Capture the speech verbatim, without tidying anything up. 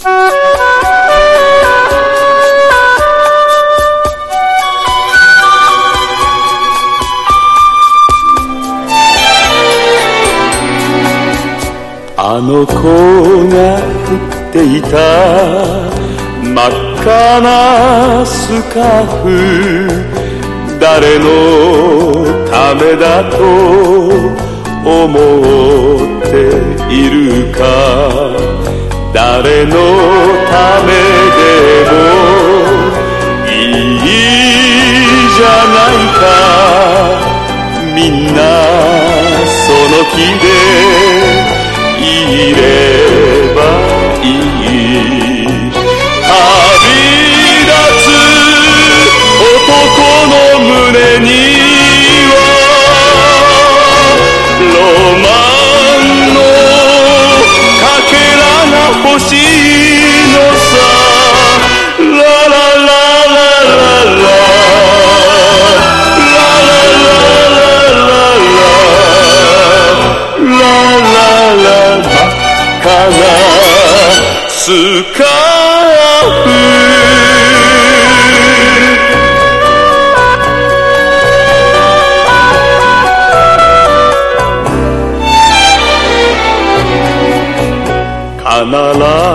あの子が振っていた真っ赤なスカーフ、誰のためだと思っているか。誰のためでもいいじゃないか。みんなその気でいればいい。旅立つ男の胸にはロマンのかけらが欲しいのさ。ララララララスカーフ。必